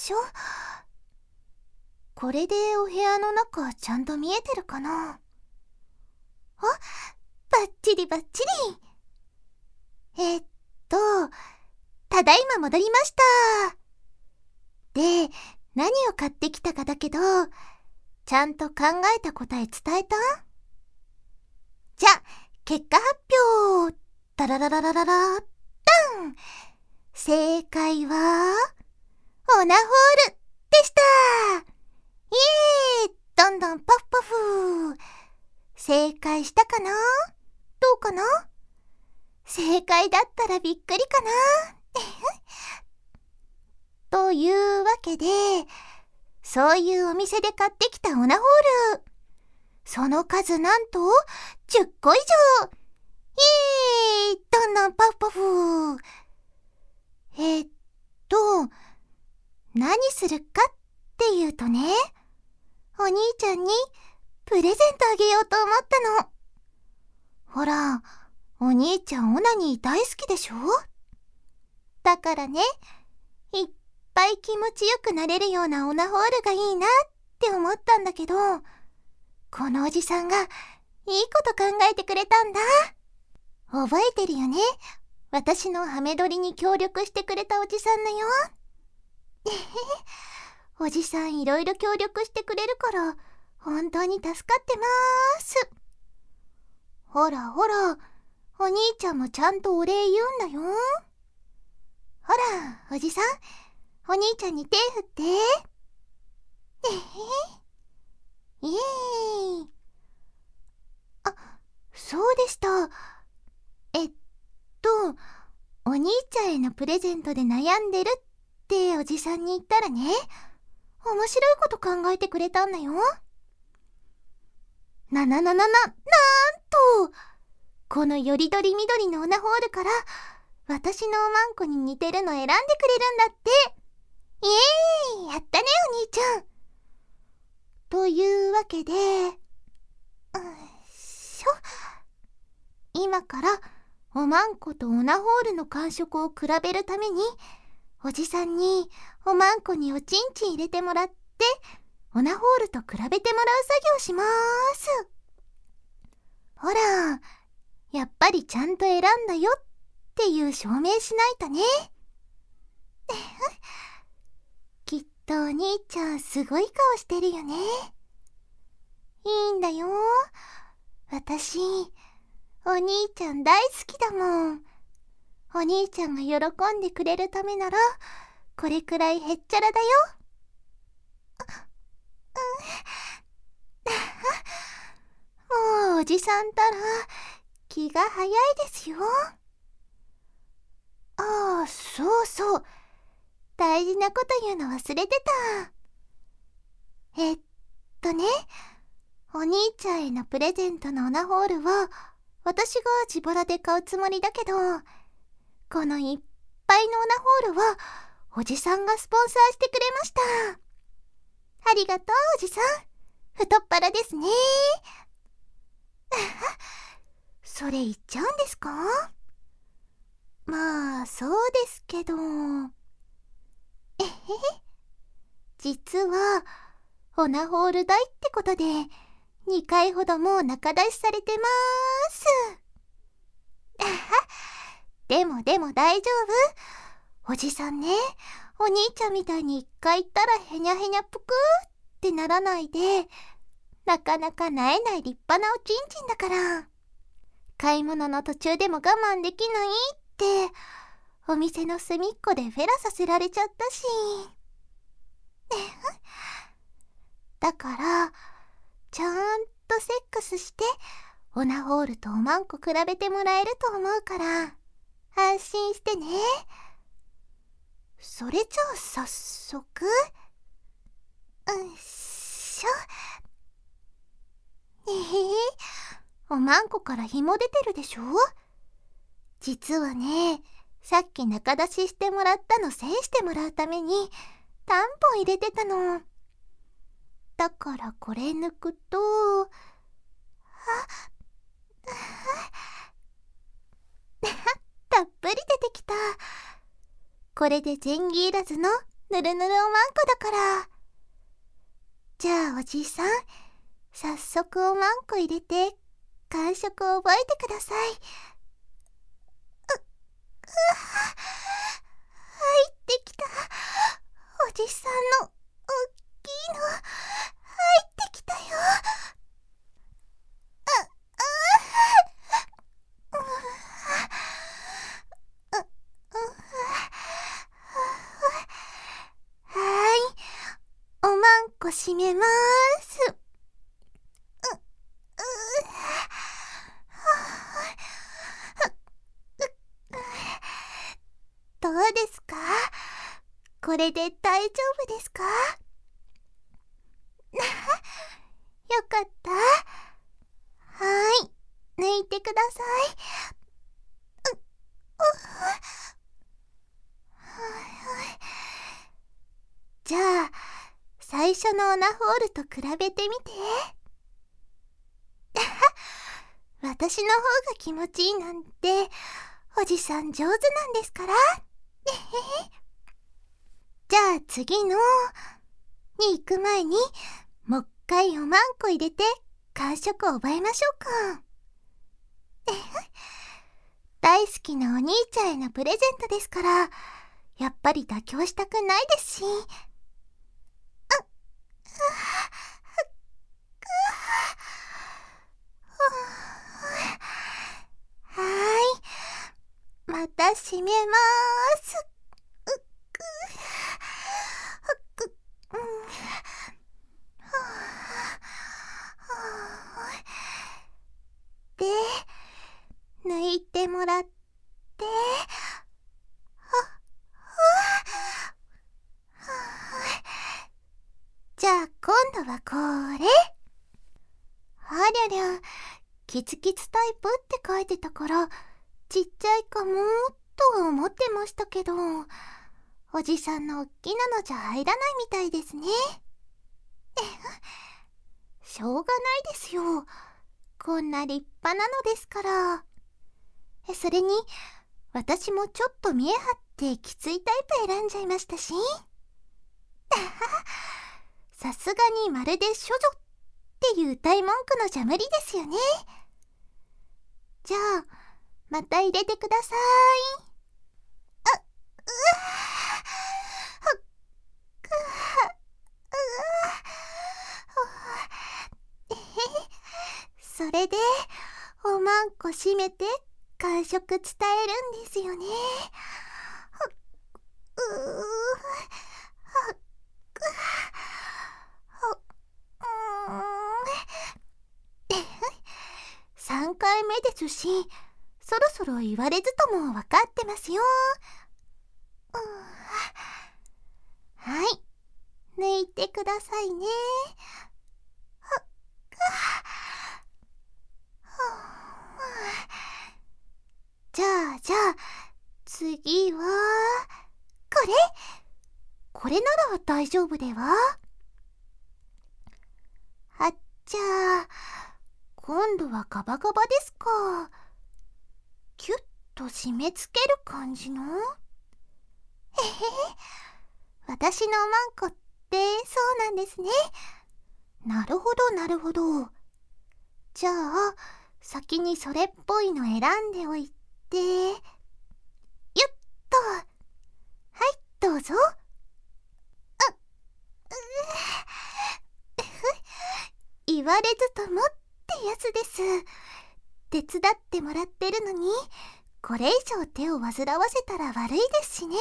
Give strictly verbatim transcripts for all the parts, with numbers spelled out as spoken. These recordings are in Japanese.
しょ。これでお部屋の中ちゃんと見えてるかな。あ、バッチリバッチリ。えっと、ただいま戻りました。で、何を買ってきたかだけど、ちゃんと考えた答え伝えた？じゃ、結果発表。タララララララ、ダン！正解は、オナホールでした。イエーイ！どんどんパフパフ。正解したかな？どうかな？正解だったらびっくりかな？というわけで、そういうお店で買ってきたオナホール。その数なんとじゅっこ以上。イエーイ！どんどんパフパフ。えー、っと、何するかっていうとね、お兄ちゃんにプレゼントあげようと思ったの。ほら、お兄ちゃんオナニー大好きでしょ？だからね、いっぱい気持ちよくなれるようなオナホールがいいなって思ったんだけど、このおじさんがいいこと考えてくれたんだ。覚えてるよね？私のハメ撮りに協力してくれたおじさんのよ。おじさんいろいろ協力してくれるから本当に助かってまーす。ほらほら、お兄ちゃんもちゃんとお礼言うんだよ。ほら、おじさん、お兄ちゃんに手振って。えへイエーイ。あ、そうでした。えっと、お兄ちゃんへのプレゼントで悩んでるっておじさんに言ったらね、面白いこと考えてくれたんだよ。ななななな、なんと、このよりどりみどりのオナホールから私のおまんこに似てるの選んでくれるんだって。イエーイ！やったねお兄ちゃん。というわけで、うっしょ。今からおまんことオナホールの感触を比べるために、おじさんにおまんこにおちんちん入れてもらって、オナホールと比べてもらう作業しまーす。ほら、やっぱりちゃんと選んだよっていう証明しないとね。きっとお兄ちゃんすごい顔してるよね。いいんだよ。私、お兄ちゃん大好きだもん。お兄ちゃんが喜んでくれるためなら、これくらいへっちゃらだよ。もうおじさんたら気が早いですよ。ああ、そうそう。大事なこと言うの忘れてた。えっとね、お兄ちゃんへのプレゼントのオナホールは私が自腹で買うつもりだけど、このいっぱいのオナホールはおじさんがスポンサーしてくれました。ありがとうおじさん。太っ腹ですね。それ言っちゃうんですか？まあそうですけど、えへへ。実はオナホール代ってことでにかいほどもう仲出しされてまーす。でもでも大丈夫。おじさんね、お兄ちゃんみたいにいっかい言ったらへにゃへにゃぷくーってならないで、なかなかなえない立派なおちんちんだから、買い物の途中でも我慢できないってお店の隅っこでフェラさせられちゃったし。だからちゃんとセックスしてオナホールとおまんこ比べてもらえると思うから安心してね。それじゃあ早速、うんしょ。えへへ、おまんこから紐出てるでしょ。実はね、さっき仲出ししてもらったのせんしてもらうためにタンポン入れてたの。だからこれ抜くと、あったっぷり出てきた。これで前儀いらずのぬるぬるおまんこだから。じゃあおじさん、早速おまんこ入れて感触を覚えてください。う、うわ、入ってきた。おじさんのおっきいの入ってきたよ。おまんこ閉めまーす。どうですか？これで大丈夫ですか？よかった。はーい、抜いてください。う、う、じゃあ最初のオナホールと比べてみて。私の方が気持ちいいなんておじさん上手なんですから。じゃあ次のに行く前にもう一回おまんこ入れて感触を覚えましょうか。大好きなお兄ちゃんへのプレゼントですから、やっぱり妥協したくないですし。はーい、また閉めまーす。で、抜いてもらって、じゃあ今度はこれ。ありゃりゃ、キツキツタイプって書いてたからちっちゃいかもとは思ってましたけど、おじさんのおっきなのじゃ入らないみたいですね。しょうがないですよ、こんな立派なのですから。それに私もちょっと見え張ってきついタイプ選んじゃいましたし。さすがにまるで処女っていう大文句のじゃ無理ですよね。じゃあまた入れてください。あ、うわー、くわ、それでおまんこ閉めて感触伝えるんですよね。うー、さんかいめですし、そろそろ言われずとも分かってますよ。はい、抜いてくださいね。じゃあじゃあ次はこれ。これなら大丈夫では。あっちゃ、今度はガバガバですか。キュッと締め付ける感じの。へへ、私のおまんこってそうなんですね。なるほどなるほど。じゃあ先にそれっぽいの選んでおいて、よっと。はい、どうぞ。あ、言われずともってやつです。手伝ってもらってるのにこれ以上手を煩わせたら悪いですしね。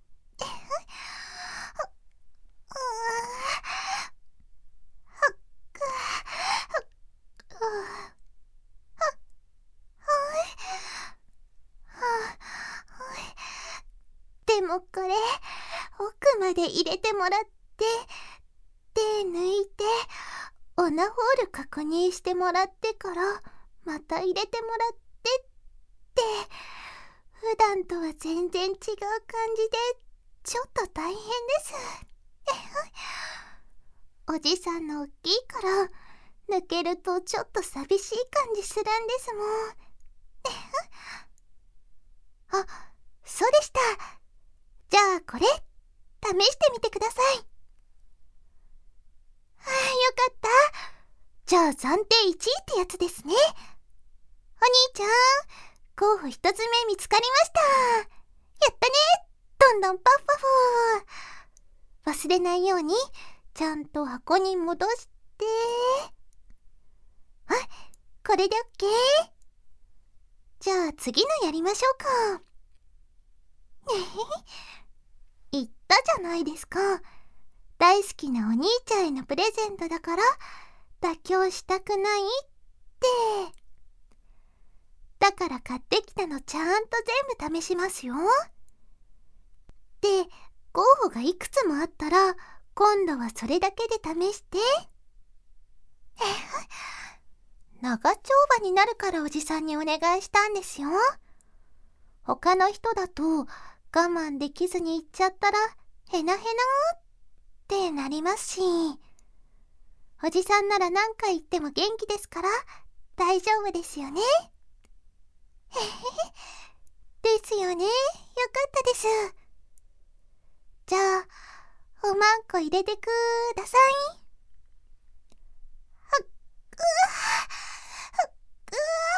でもこれ奥まで入れてもらって手抜いてオナホール確認してもらってからまた入れてもらってって普段とは全然違う感じでちょっと大変です。おじさんの大きいから抜けるとちょっと寂しい感じするんですもん。あ、そうでした。じゃあこれ試してみてください。ああ、よかった。じゃあ暫定いちいってやつですね。お兄ちゃん、候補一つ目見つかりました。やったね。どんどんパフパフ。忘れないようにちゃんと箱に戻して。あ、これで OK。 じゃあ次のやりましょうか。言ったじゃないですか。大好きなお兄ちゃんへのプレゼントだから妥協したくないって。だから買ってきたのちゃんと全部試しますよ。で、候補がいくつもあったら今度はそれだけで試して。長丁場になるからおじさんにお願いしたんですよ。他の人だと我慢できずに言っちゃったらへなへなってなりますし、おじさんなら何回言っても元気ですから大丈夫ですよね。ですよね。よかったです。じゃあおまんこ入れてください。はっ、うわう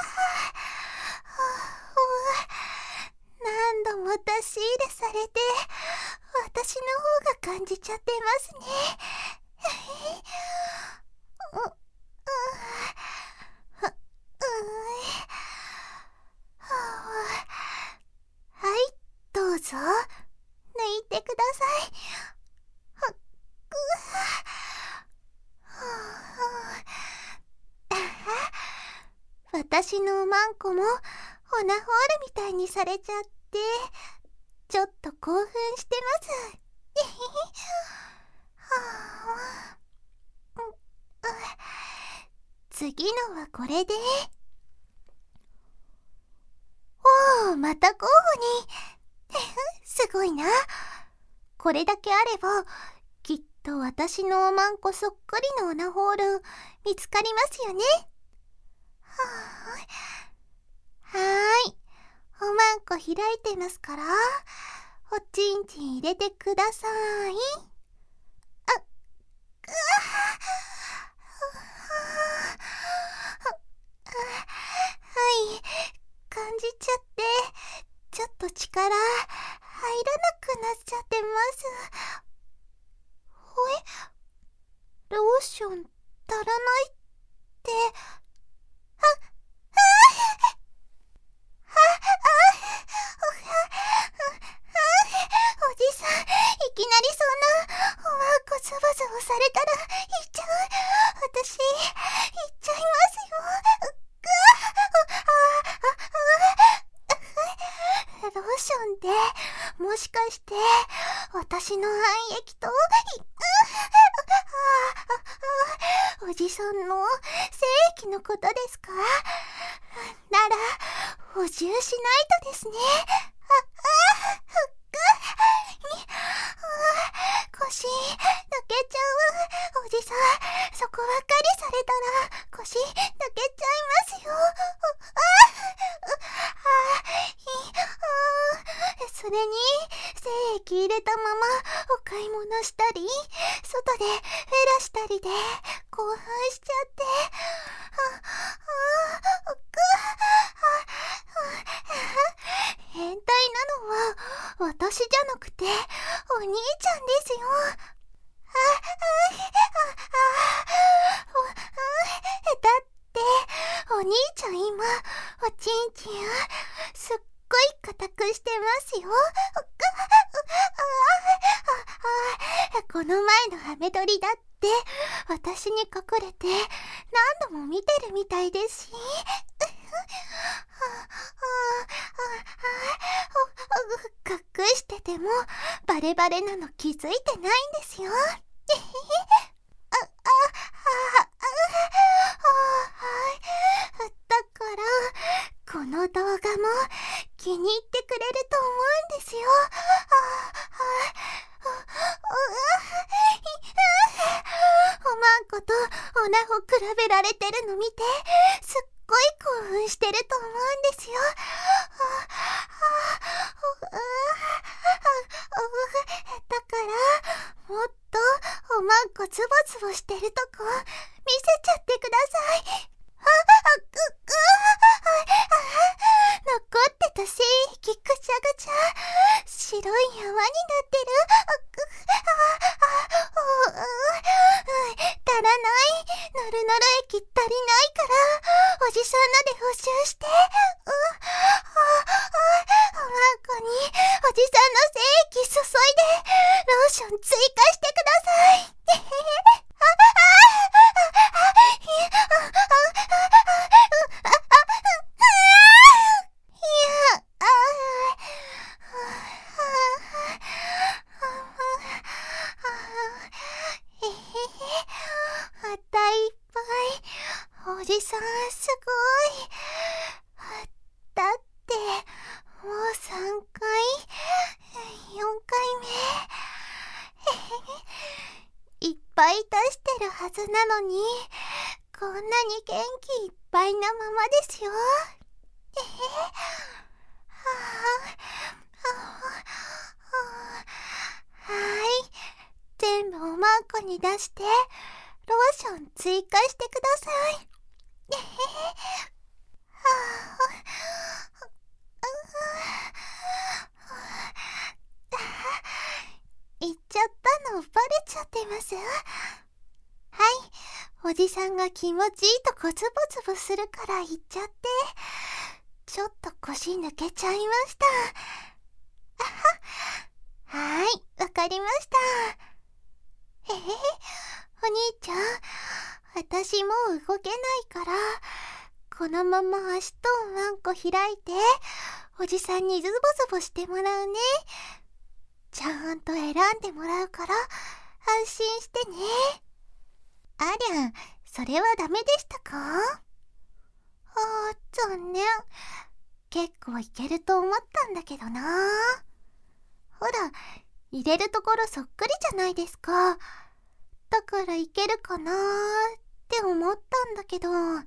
わ、何度も出し入れされて私の方が感じちゃってますね。う、う、う、はい、どうぞ抜いてください。はっ、私のおまんこもオナホールみたいにされちゃってちょっと興奮してます。次のはこれで。おお、また候補に。すごいな。これだけあればきっと私のおまんこそっくりのオナホール見つかりますよね。はーい、おまんこ開いてますからおちんちん入れてください。あっ、うわはい、感じちゃってちょっと力入らなくなっちゃってます。ほえ、ローション足らないって。あ、ああおじさん、いきなりそんなおまんこズバズバされたらいっちゃう。私いっちゃいますよ。ローションってもしかして私の愛液とおじさんの精液のことですか？なら補充しないとですね。腰抜けちゃう。おじさん、そこばっかりされたら腰抜けちゃいますよ。それに精液入れたままお買い物したり外でフェラしたりで興奮しちゃって。変態なのは私じゃなくてお兄ちゃんですよ。だってお兄ちゃん今おちんちんすっごい硬くしてますよ。この前のハメ撮りだって私に隠れて何度も見てるみたいですし。隠しててもバレバレなの気づいてないんですよ。だからこの動画も気に入ってくれると思うんですよ。おまんことオナホ比べられてるの見てすっごい興奮してると思うんですよ。だからまんこツボツボしてるとこ見せちゃってください。あ、あ、く、く、あ、残ってた性液ぐちゃぐちゃ、白い泡になってる。あ、く、あ、あ、足らない。ぬるぬる液足りないから、おじさんので補修して。う、あ、あ、おまんこにおじさんの精液注いでローション追加してください。おじさんすごい。だってもうさんかい、よんかいめ。いっぱい出してるはずなのに、こんなに元気いっぱいなままですよ。はい、全部おまんこに出してローション追加してください。言っちゃったのバレちゃってます？はい、おじさんが気持ちいいとこツボツボするから言っちゃって、ちょっと腰抜けちゃいました。はい、わかりました。へへへ、お兄ちゃん、私もう動けないから、このまま足とワンコ開いて、おじさんにズボズボしてもらうね。ちゃんと選んでもらうから安心してね。ありゃ、それはダメでしたか？あー、残念。結構いけると思ったんだけどな。ほら、入れるところそっくりじゃないですか。だからいけるかなーって思ったんだけど。あは、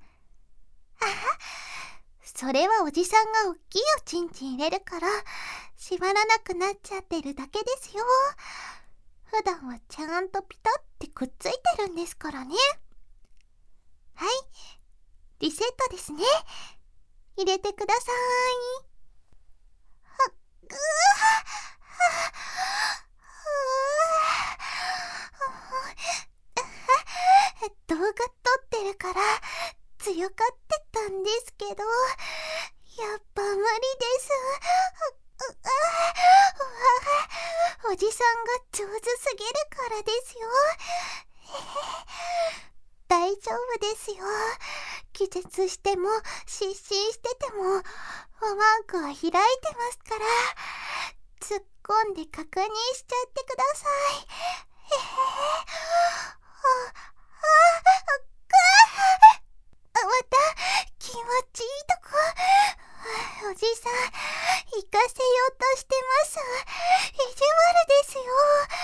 それはおじさんがおっきいおちんちん入れるから縛らなくなっちゃってるだけですよ。普段はちゃんとピタってくっついてるんですからね。はい、リセットですね。入れてください。はっ、ぐー、動画撮ってるから強がってたんですけど、やっぱ無理です。おじさんが上手すぎるからですよ。大丈夫ですよ。気絶しても失神しててもおまんこは開いてますから、突っ込んで確認しちゃってください。また気持ちいいとこ。おじさん行かせようとしてます。意地悪ですよ。